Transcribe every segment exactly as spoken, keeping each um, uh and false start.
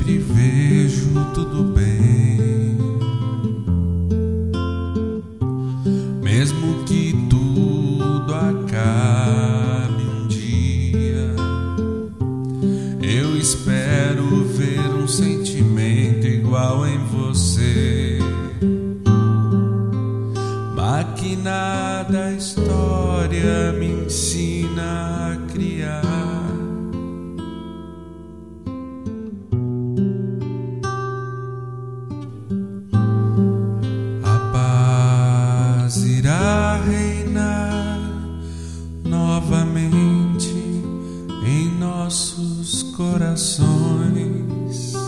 sempre vejo tudo bem, mesmo que tudo acabe um dia. Eu espero ver um sentimento igual em você. Maquinada a história me ensina a criar. A paz irá reinar novamente em nossos corações.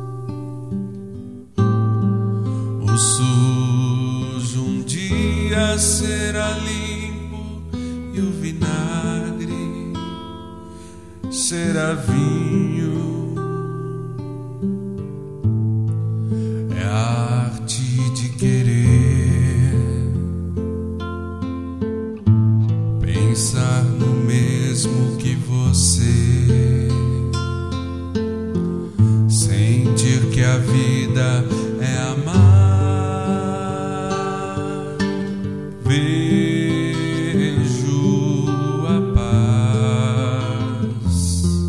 O sujo um dia será limpo e o vinagre será vinho. É a arte de querer pensar no mesmo que você, sentir que a vida é amar. Vejo a paz,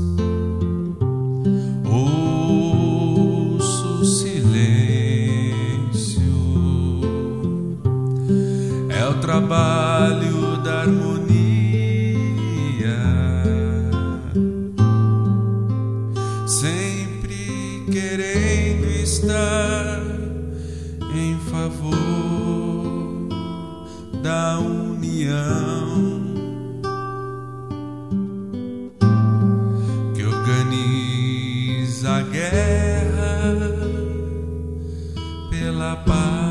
ouço o silêncio. É o trabalho da harmonia, sempre querendo estar em favor da união, que organiza a guerra pela paz.